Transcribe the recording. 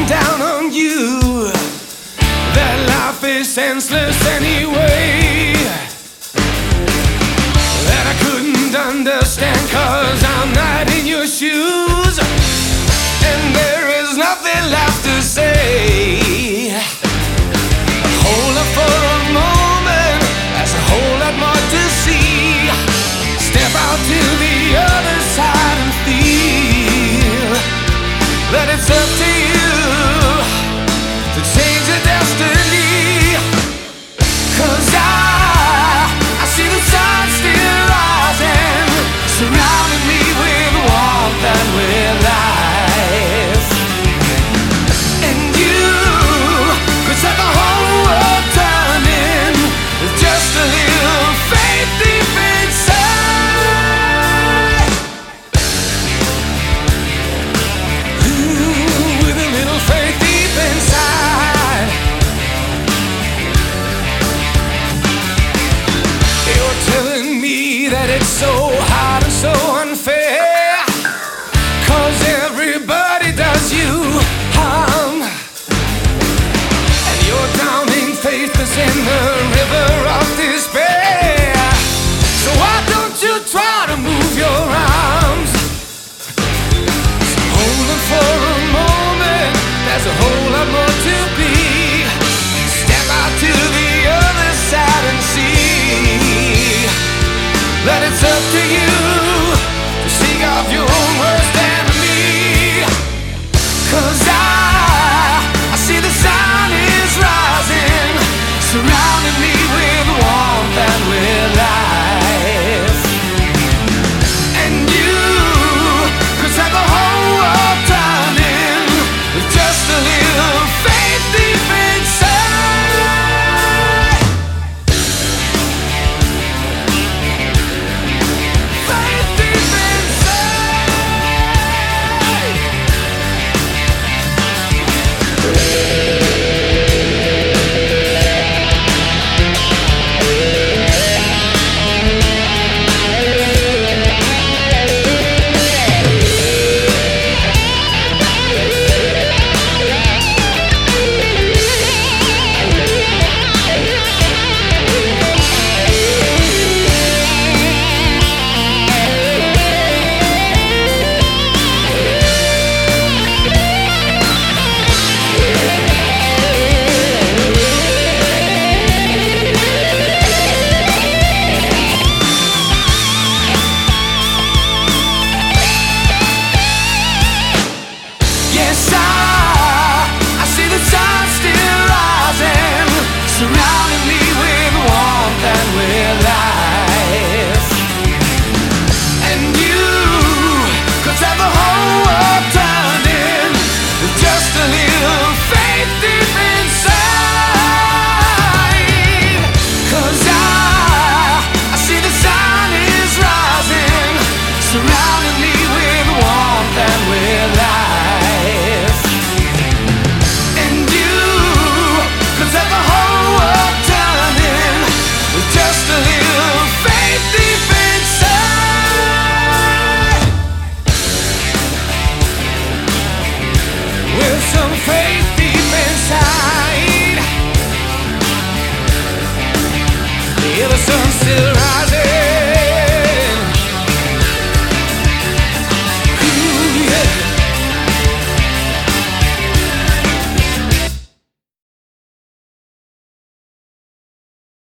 down on you, that life is senseless anyway, that I couldn't understand 'cause I'm not in your shoes, and there is nothing left to say. Hold up for a moment, there's a whole lot more to see. Step out to the other side and feel that it's up to you to change your destiny. 'Cause I see the sun still rising, surrounding me with warmth and with life. And you could set the whole world turning with just a little faith deep inside. Ooh, with a little faith deep inside. You're telling me that it's so hard and so unfair, 'cause everybody does you harm, and your drowning faith is in the river of despair. So why don't you try to move your arms? So hold on for a moment, there's a whole lot more to be. Step out to the other side and see that it's up to you to seek out your own worst enemy. 'Cause I see the sun is rising, surrounding me with warmth and with